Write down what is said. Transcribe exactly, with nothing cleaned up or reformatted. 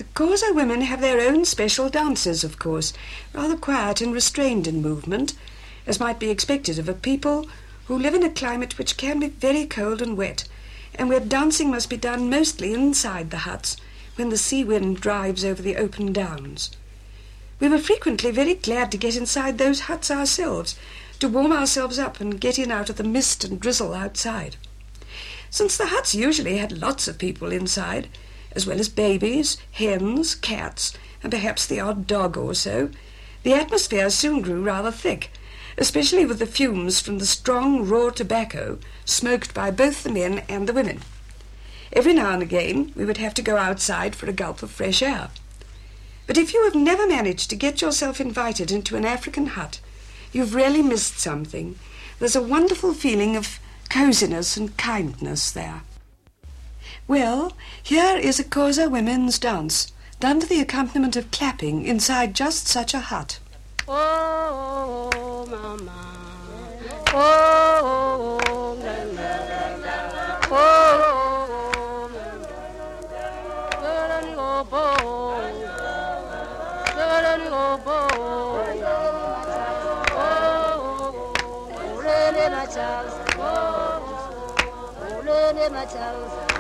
The Xhosa women have their own special dances, of course, rather quiet and restrained in movement, as might be expected of a people who live in a climate which can be very cold and wet, and where dancing must be done mostly inside the huts when the sea wind drives over the open downs. We were frequently very glad to get inside those huts ourselves, to warm ourselves up and get in out of the mist and drizzle outside. Since the huts usually had lots of people inside, as well as babies, hens, cats, and perhaps the odd dog or so, the atmosphere soon grew rather thick, especially with the fumes from the strong raw tobacco smoked by both the men and the women. Every now and again we would have to go outside for a gulp of fresh air. But if you have never managed to get yourself invited into an African hut, you've really missed something. There's a wonderful feeling of coziness and kindness there. Well, here is a Xhosa women's dance, done to the accompaniment of clapping inside just such a hut. Oh, oh mama, oh, oh, mama, oh, oh, oh,